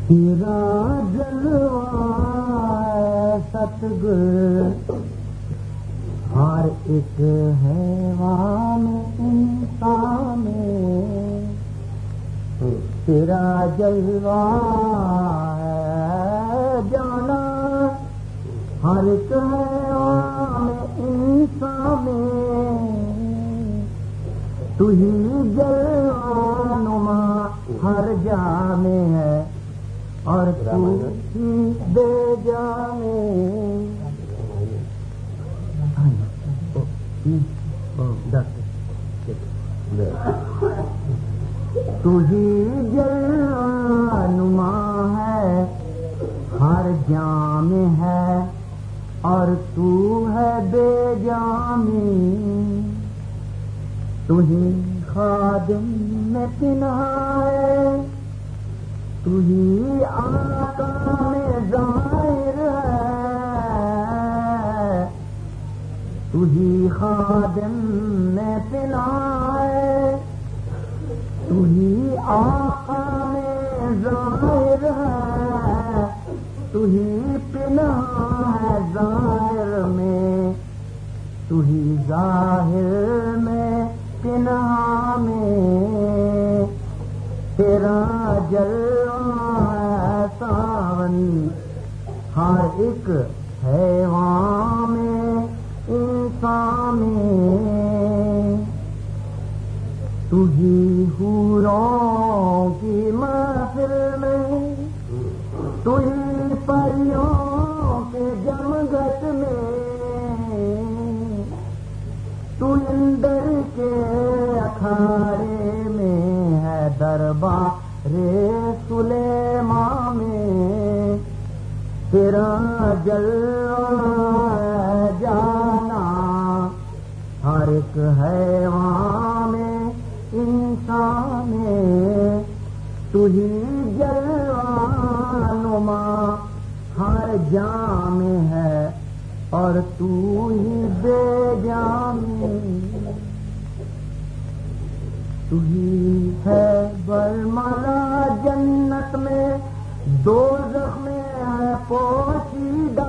تیرا جلوہ ستگر ہر ایک حیوان انسان میں، تیرا جلوہ جانا ہر ایک حیوان انسان میں، تو ہی جلوہ نما ہر جا میں ہے اور تو ہی بے جا میں۔ تو ہی جلوہ نما ہے ہر جام ہے اور تو ہے بے جامی، تو ہی خادم میں پنہا ہے، تو ہی آقا میں ظاہر ہے، تو ہی خادم میں پنہا ہے، تو ہی آقا میں ظاہر ہے، تو ہی پنہا ہے ظاہر میں، تو ہی ظاہر میں پنہا میں، تیرا جلوہ ہے ساون ہر ایک حیوان میں انسان میں، تو ہی حوروں کی محفل میں، تو ہی پریوں کے جمگٹ میں، تو اندر کے اکھاڑے میں ہے دربار سلیمان میں، تیرا جلوہ جانا ہر ایک حیوان میں انسان میں، تو ہی جلوہ نما ہر جام ہے اور تو ہی بے جامی، تو ہی ہے برملا جنت میں، دوزخ میں ہے پوشیدہ،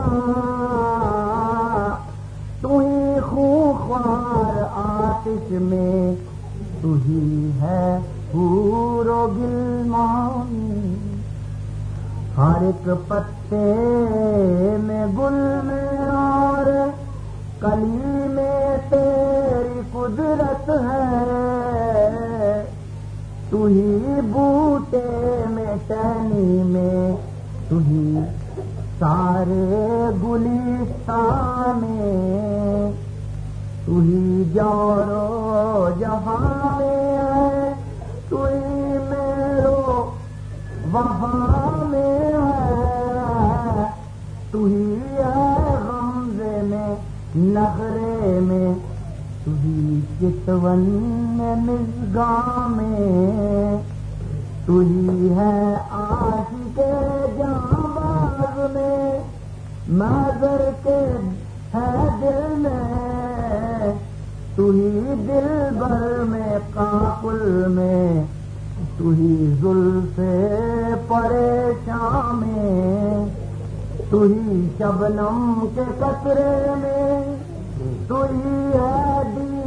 تو ہی خوار آتش میں، تو ہی ہے حور و غلمان، ہر ایک پتے میں گل میں اور کلی میں تیری قدرت ہے، تو ہی بوٹے میں ٹہنی میں، تو ہی سارے گلستان میں، تو ہی جورو جہاں میں ہے، تو ہی میرو وہاں میں ہے، تو ہی ہے غمزے میں نخرے میں، تو ہی چتون میں مژگاں میں، تو ہی ہے عاشق جانباز میں، معذر کے ہے دل میں، تو ہی دل بھر میں قاقل میں، تو ہی زلف پریشان میں، تو ہی شبنم کے قطرے میں، تو ہی ہے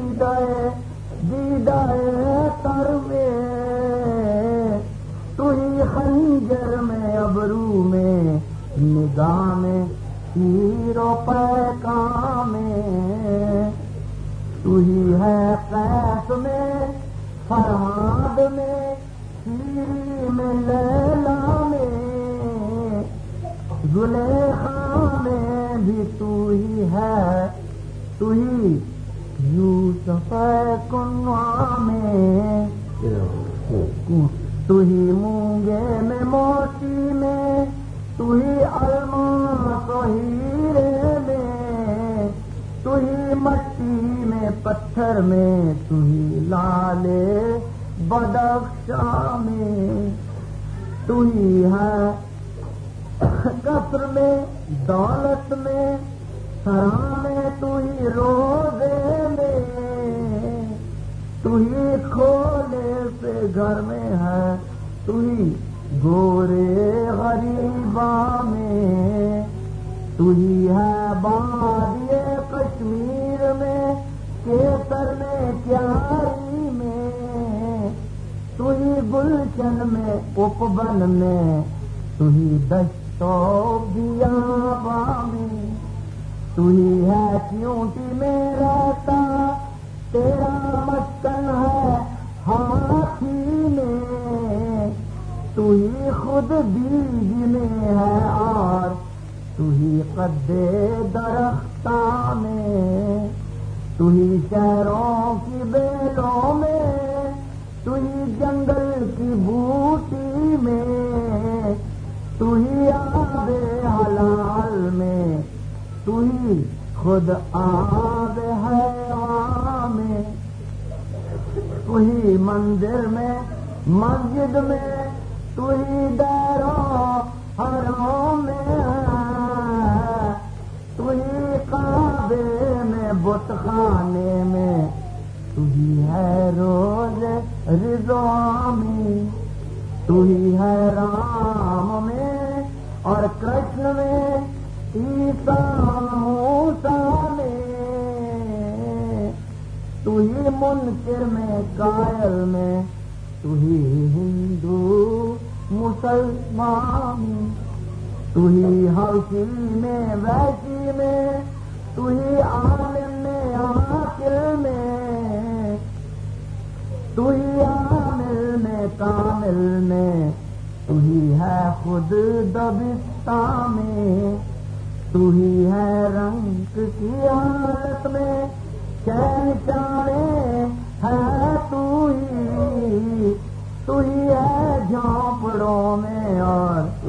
دیدہ تر میں، تو ہی خنجر میں ابرو میں، نگاہ میں تیر و پیکان میں، تو ہی ہے قیس میں فرہاد میں، شیری میں لیلا میں، زلیخا میں بھی تو ہی ہے، تو ہی یوسف کنوا میں، تو ہی مونگے میں موتی میں، تو ہی الماس و ہیرے میں، تو ہی مٹی میں پتھر میں، تو ہی لالے بدخشاں میں، تو ہی ہے قصر میں دولت میں سرا میں، تو ہی روزے میں، تو ہی کھولے سے گھر میں ہے، تو ہی گورے غریبا میں، تو ہی ہے وادی کشمیر میں، کیسر میں کیاری میں، تو ہی گلشن میں اپبن میں، تو ہی دشت و بیاباں میں، تو ہی ہے چیونٹی میں رہتا، تیرا مسکن ہے ہاتھی میں، تو ہی خود بیج میں ہے اور تو ہی قد درختاں میں، تو ہی شہروں کی بیلوں میں، تو ہی جنگل کی بوٹی میں، تو ہی آب حلال میں، تو ہی خود آب حیوان میں، تو ہی مندر میں مسجد میں، تو ہی دیر و حرم میں، تو ہی کعبے میں بت خانے میں، تو ہی ہے روز رضا میں، تو ہی ہے رام میں اور کرشن میں، عیسیٰ موسیٰ میں، تو ہی منکر میں قائل میں، تو ہی ہندو مسلمان میں، تو ہی حوثی میں ویشی میں، تو ہی عالم میں عاقل میں، تو ہی عامل میں کامل میں، تو ہی ہے خود دبستان میں، تو ہی ہے رنگ کی حالت میں، شہنشاہ ہے تو ہی ہے جھونپڑوں میں اور